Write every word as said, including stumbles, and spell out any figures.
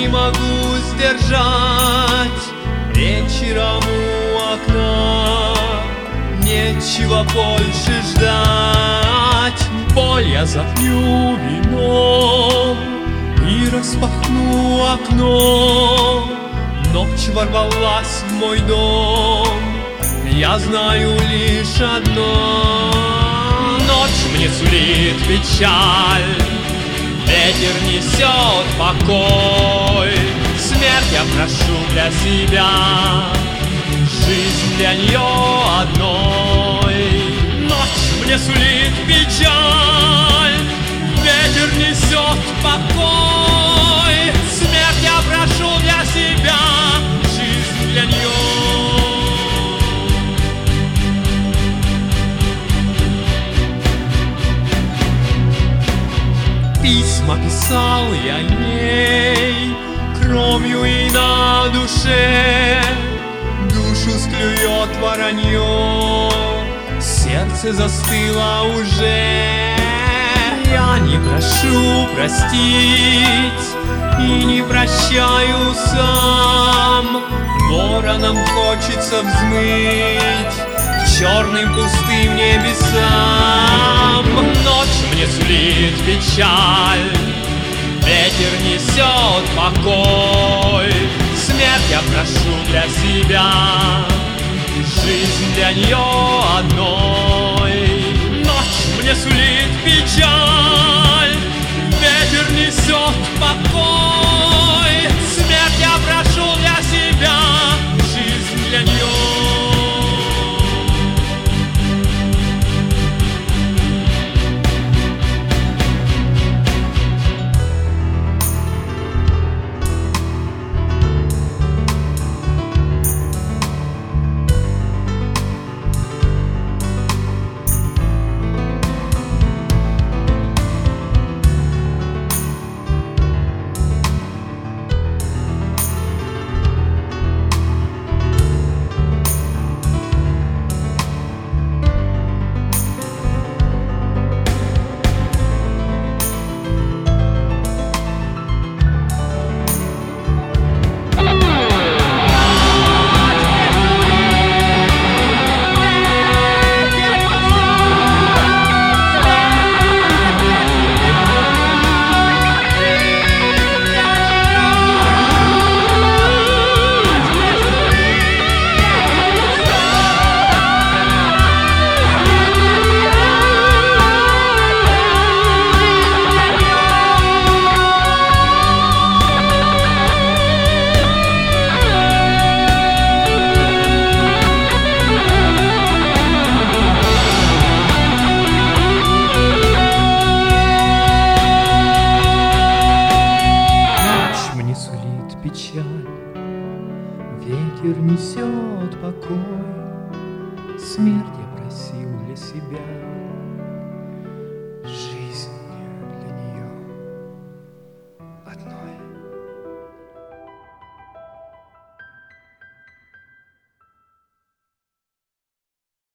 не могу сдержать. Вечером у окна нечего больше ждать. Боль я запью вином и распахну окно. Ночь ворвалась в мой дом, я знаю лишь одно. Ночь мне сулит печаль, ветер несет покой. Смерть я прошу для себя, жизнь для нее одной. Ночь мне сулит печаль, ветер несет покой. Смерть я прошу для себя, жизнь для нее. Письма писал я ей кровью и на душе. Душу склюет воронье, сердце застыло уже. Я не прошу простить и не прощаю сам. Воронам хочется взмыть к черным пустым небесам. Ночь мне сулит печаль, ветер несет покой. Смерть я прошу для себя, жизнь для нее одной. Ночь мне сулит печаль, ветер несет покой. Смерть я прошу для себя, жизнь для нее. Ветер несет покой, смерть я просил для себя.